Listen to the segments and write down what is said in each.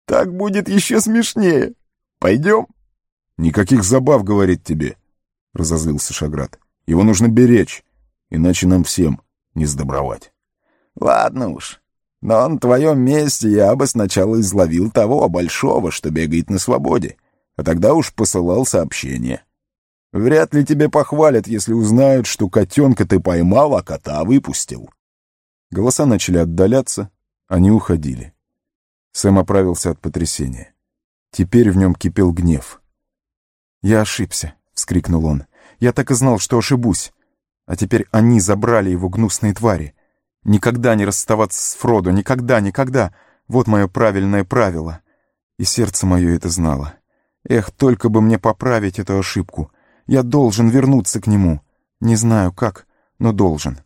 Так будет еще смешнее. Пойдем?» «Никаких забав, — говорит тебе, — разозлился Шаграт. Его нужно беречь, иначе нам всем не сдобровать». «Ладно уж. Но на твоем месте я бы сначала изловил того большого, что бегает на свободе, а тогда уж посылал сообщение. Вряд ли тебе похвалят, если узнают, что котенка ты поймал, а кота выпустил». Голоса начали отдаляться, они уходили. Сэм оправился от потрясения. Теперь в нем кипел гнев. «Я ошибся», — вскрикнул он. «Я так и знал, что ошибусь. А теперь они забрали его, гнусные твари. Никогда не расставаться с Фродо, никогда, никогда. Вот мое правильное правило. И сердце мое это знало. Эх, только бы мне поправить эту ошибку. Я должен вернуться к нему. Не знаю как, но должен».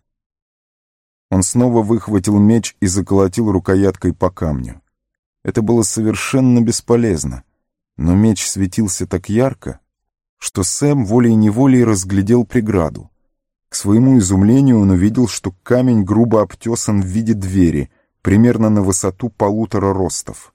Он снова выхватил меч и заколотил рукояткой по камню. Это было совершенно бесполезно, но меч светился так ярко, что Сэм волей-неволей разглядел преграду. К своему изумлению он увидел, что камень грубо обтесан в виде двери, примерно на высоту 1,5 ростов.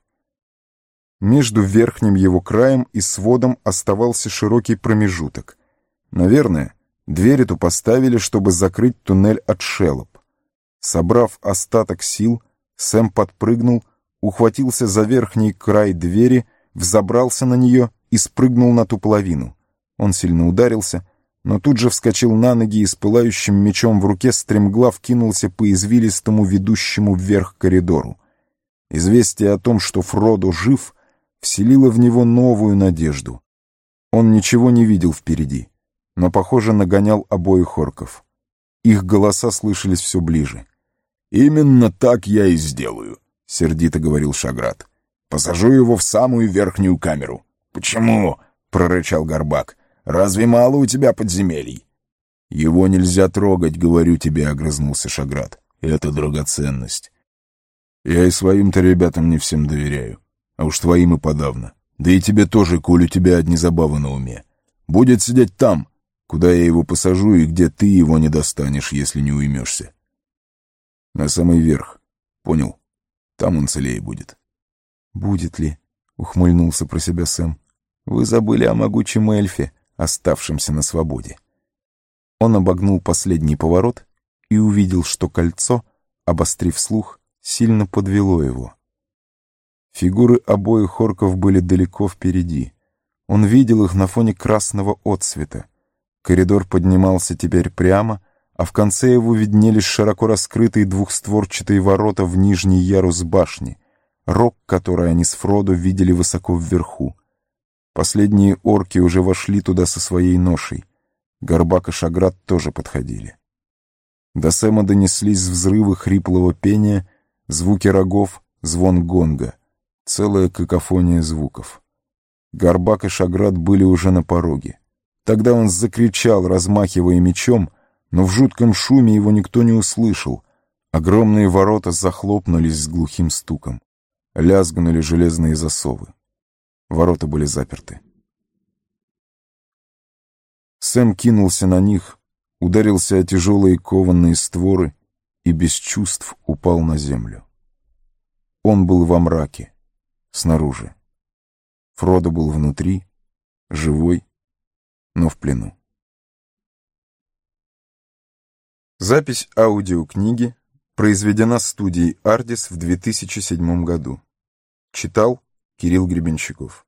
Между верхним его краем и сводом оставался широкий промежуток. Наверное, дверь эту поставили, чтобы закрыть туннель от шелоп. Собрав остаток сил, Сэм подпрыгнул, ухватился за верхний край двери, взобрался на нее и спрыгнул на ту половину. Он сильно ударился, но тут же вскочил на ноги и с пылающим мечом в руке стремглав кинулся по извилистому ведущему вверх коридору. Известие о том, что Фродо жив, вселило в него новую надежду. Он ничего не видел впереди, но, похоже, нагонял обоих орков. Их голоса слышались все ближе. «Именно так я и сделаю», — сердито говорил Шаграт. «Посажу его в самую верхнюю камеру». «Почему?» — прорычал Горбак. «Разве мало у тебя подземелий?» «Его нельзя трогать, говорю тебе», — огрызнулся Шаграт. «Это драгоценность. Я и своим-то ребятам не всем доверяю, а уж твоим и подавно. Да и тебе тоже, коль у тебя одни забавы на уме. Будет сидеть там, куда я его посажу и где ты его не достанешь, если не уймешься. На самый верх. Понял? Там он целее будет». «Будет ли?» — ухмыльнулся про себя Сэм. «Вы забыли о могучем эльфе, оставшемся на свободе». Он обогнул последний поворот и увидел, что кольцо, обострив слух, сильно подвело его. Фигуры обоих орков были далеко впереди. Он видел их на фоне красного отсвета. Коридор поднимался теперь прямо, а в конце его виднелись широко раскрытые двухстворчатые ворота в нижний ярус башни, рог, который они с Фродо видели высоко вверху. Последние орки уже вошли туда со своей ношей. Горбак и Шаграт тоже подходили. До Сэма донеслись взрывы хриплого пения, звуки рогов, звон гонга. Целая какофония звуков. Горбак и Шаграт были уже на пороге. Тогда он закричал, размахивая мечом, но в жутком шуме его никто не услышал. Огромные ворота захлопнулись с глухим стуком. Лязгнули железные засовы. Ворота были заперты. Сэм кинулся на них, ударился о тяжелые кованные створы и без чувств упал на землю. Он был во мраке, снаружи. Фродо был внутри, живой, но в плену. Запись аудиокниги произведена студией «Ардис» в 2007 году. Читал Кирилл Гребенщиков.